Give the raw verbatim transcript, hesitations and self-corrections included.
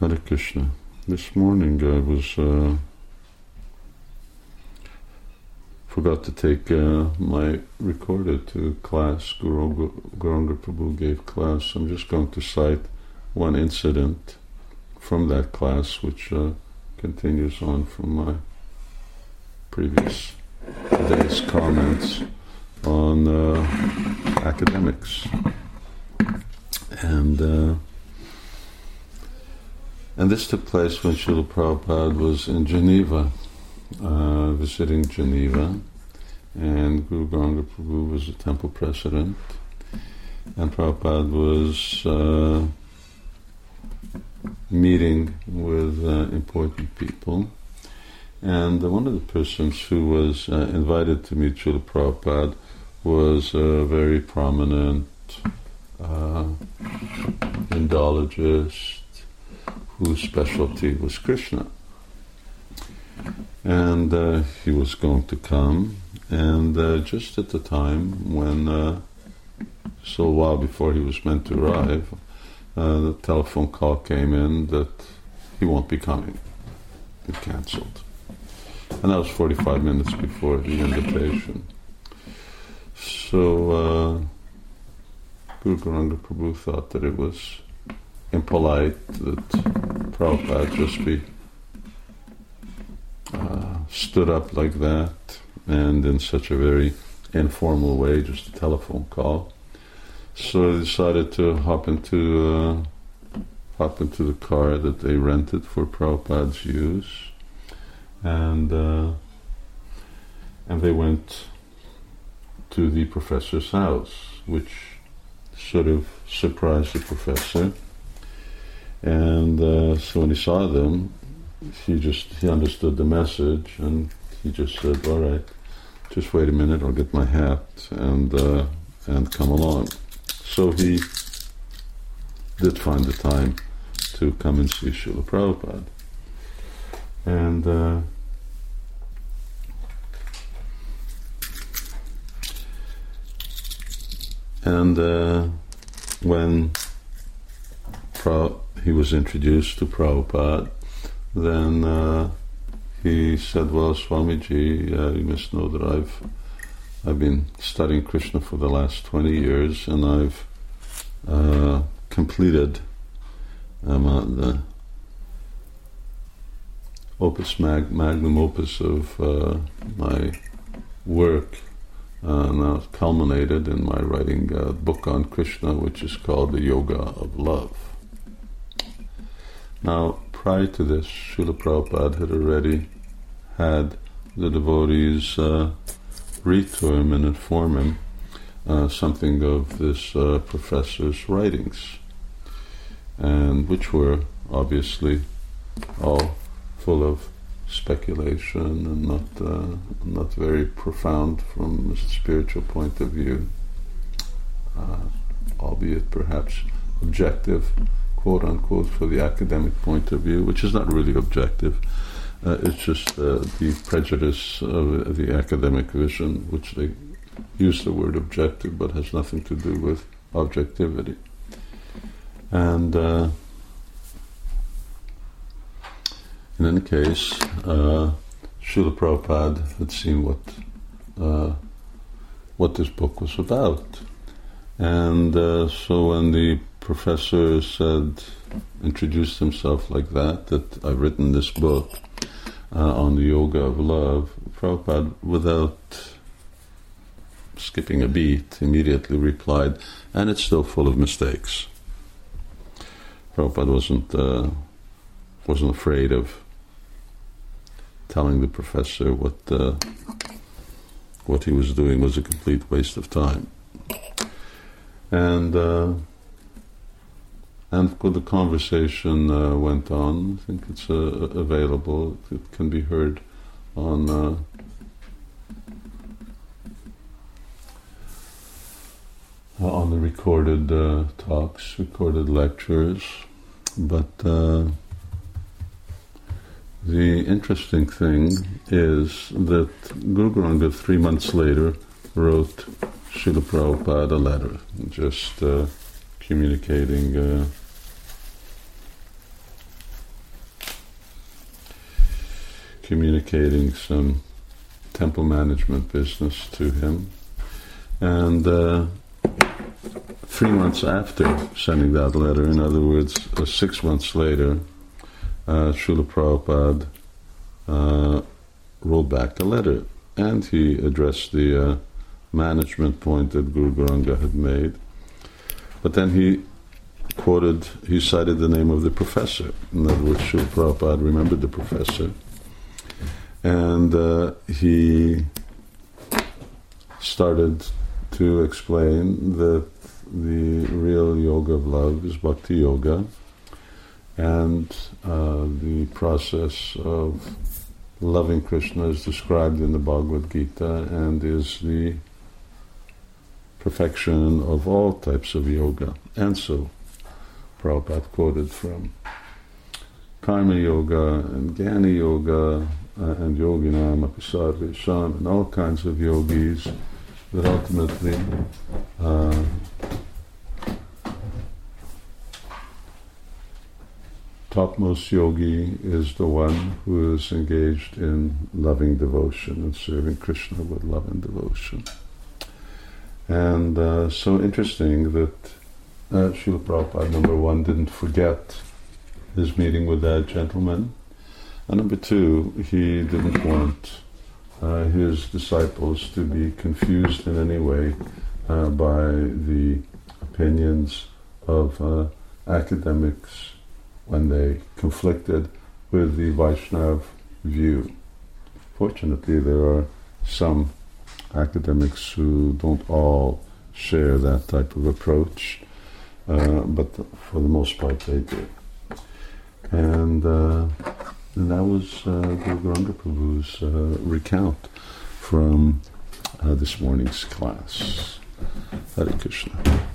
Hare Krishna. This morning I was uh, forgot to take uh, my recorder to class. Guru Gauranga Prabhu gave class. I'm just going to cite one incident from that class, which uh, continues on from my previous day's comments on uh, academics. And uh, and this took place when Srila Prabhupada was in Geneva, uh, visiting Geneva, and Guru Gauranga Prabhu was the temple president, and Prabhupada was uh, meeting with uh, important people. And uh, one of the persons who was uh, invited to meet Srila Prabhupada was a very prominent uh, Indologist whose specialty was Krishna. And uh, he was going to come, and uh, just at the time when, uh, so a while before he was meant to arrive, uh, the telephone call came in that he won't be coming. It cancelled. And that was forty-five minutes before the invitation. So uh, Guru Gauranga Prabhu thought that it was impolite that Prabhupada just be uh, stood up like that and in such a very informal way, just a telephone call. So they decided to hop into uh, hop into the car that they rented for Prabhupada's use, and uh, and they went to the professor's house, which sort of surprised the professor. And uh, so when he saw them, he just he understood the message, and he just said, "All right, just wait a minute, I'll get my hat and uh, and come along." So he did find the time to come and see Srila Prabhupada, and uh, and uh, when Pra- he was introduced to Prabhupada, then uh, he said, "Well, Swamiji, uh, you must know that I've I've been studying Krishna for the last twenty years, and I've uh, completed um, uh, the opus mag- magnum opus of uh, my work, uh, now it's culminated in my writing a book on Krishna, which is called The Yoga of Love." Now, prior to this, Srila Prabhupada had already had the devotees uh, read to him and inform him uh, something of this uh, professor's writings, and which were obviously all full of speculation and not uh, not very profound from a spiritual point of view, uh, albeit perhaps objective, quote unquote, for the academic point of view, which is not really objective. Uh, it's just uh, the prejudice of the academic vision, which they use the word objective, but has nothing to do with objectivity. And uh, in any case, uh, Srila Prabhupada had seen what uh, what this book was about. And uh, so when the professor said, introduced himself like that, that I've written this book uh, on the yoga of love, Prabhupada, without skipping a beat, immediately replied, "And it's still full of mistakes." Prabhupada wasn't uh, wasn't afraid of telling the professor what uh, what he was doing was a complete waste of time. And uh, and the conversation uh, went on. I think it's uh, available. It can be heard on uh, on the recorded uh, talks, recorded lectures. But uh, the interesting thing is that Guru Gauranga, three months later, wrote Srila Prabhupada a letter, just uh, communicating uh, communicating some temple management business to him. And uh, three months after sending that letter, in other words, uh, six months later, uh, Srila Prabhupada uh, wrote back a letter, and he addressed the uh, management point that Guru Gauranga had made. But then he quoted, he cited the name of the professor. In other words, Srila Prabhupada remembered the professor. And uh, he started to explain that the real yoga of love is bhakti yoga, and uh, the process of loving Krishna is described in the Bhagavad Gita and is the perfection of all types of yoga. And so Prabhupada quoted from Karma Yoga and Jnana Yoga uh, and Yoginam api sarvesham, and all kinds of yogis, that ultimately uh, topmost yogi is the one who is engaged in loving devotion and serving Krishna with love and devotion. And uh, so interesting that uh, Srila Prabhupada, number one, didn't forget his meeting with that gentleman, and number two, he didn't want uh, his disciples to be confused in any way uh, by the opinions of uh, academics when they conflicted with the Vaishnava view. Fortunately, there are some academics who don't all share that type of approach, uh, but for the most part they do. And, uh, and that was uh, Guru Gauranga Prabhu's uh, recount from uh, this morning's class. Hare Krishna.